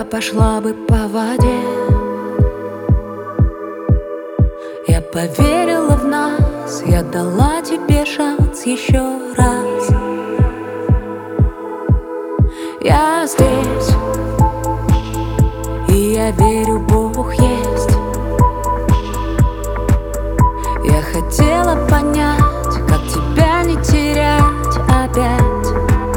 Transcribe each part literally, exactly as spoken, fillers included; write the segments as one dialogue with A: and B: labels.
A: пошла бы по воде. Я поверила в нас, я дала тебе шанс еще раз. Я здесь, и я верю, Бог есть. Я хотела понять, как тебя не терять опять.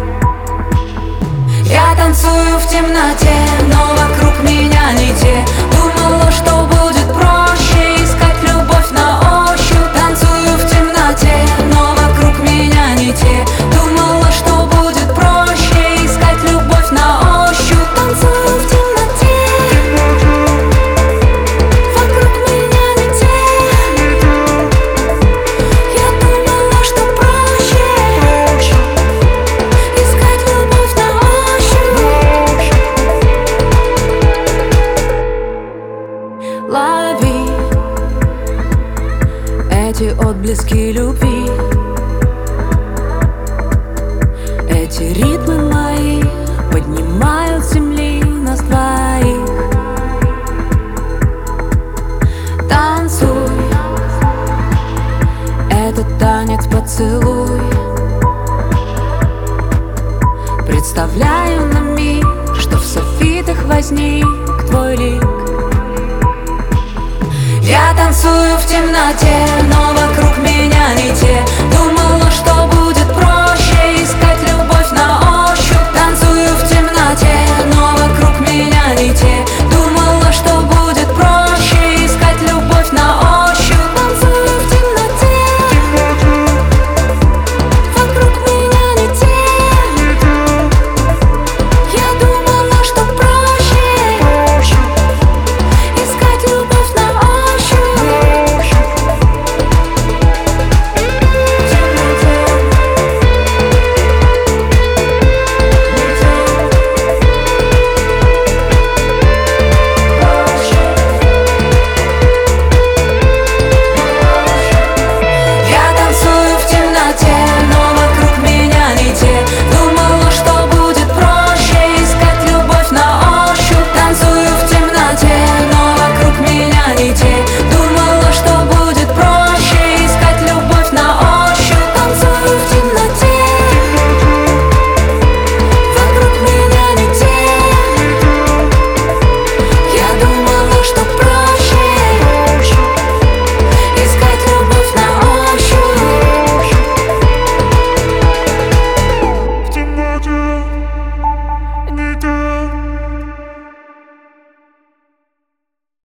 A: Я танцую в темноте, но вокруг меня не те. Думала, что будет проще искать любовь на ощупь. Танцую в темноте, но вокруг меня не те. Думала, что будет проще искать любовь на ощупь. Танцую в темноте, вокруг меня не те. Я думала, что проще искать любовь на ощупь. Лови эти отблески любви, эти ритмы мои поднимают с земли нас двоих. Танцуй этот танец поцелуй. Представляю на миг, что в софитах возник твой лик. Я танцую в темноте, но